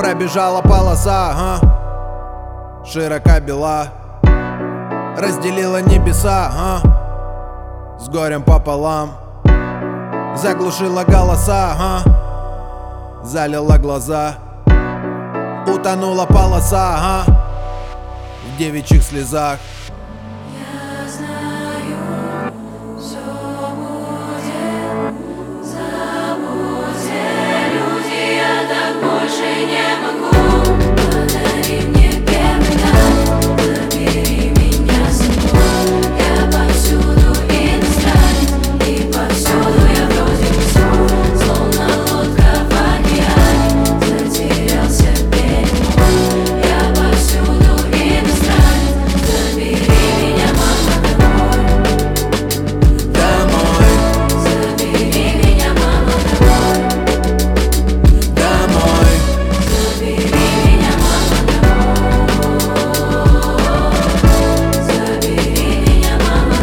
Пробежала полоса, широка бела, разделила небеса, с горем пополам. Заглушила голоса, залила глаза, утонула полоса в девичьих слезах. Я знаю, всё будет, забудьте, люди, я так больше не могу. Подари мне первый раз, забери меня с собой. Я повсюду иностранец, и повсюду я вроде всё, словно лодка в океане, затерялся берег. Я повсюду иностранец, забери меня, мама, домой. Забери меня, мама, Домой, забери меня, мама, забери меня, мама,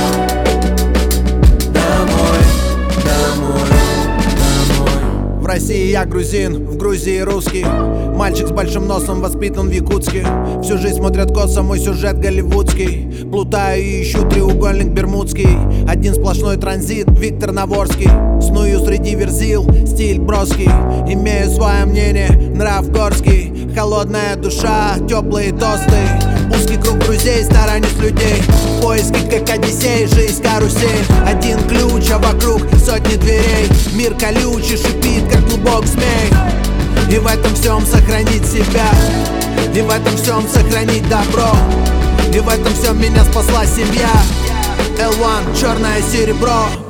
домой, домой, домой. В России я грузин, в Грузии русский. Мальчик с большим носом, воспитан в Якутске. Всю жизнь смотрят косо, мой сюжет голливудский. Плутаю и ищу треугольник бермудский. Один сплошной транзит, Виктор Наворский. Сную среди верзил, стиль броский. Имею свое мнение, нрав горский. Холодная душа, теплые тосты. Узкий круг друзей, сторонюсь людей. В поиске, как Одиссей, жизнь карусель. Один ключ, а вокруг сотни дверей. Мир колючий, шипит, как клубок змей. И в этом всем сохранить себя, и в этом всем сохранить добро, и в этом всем меня спасла семья. L1, черное серебро.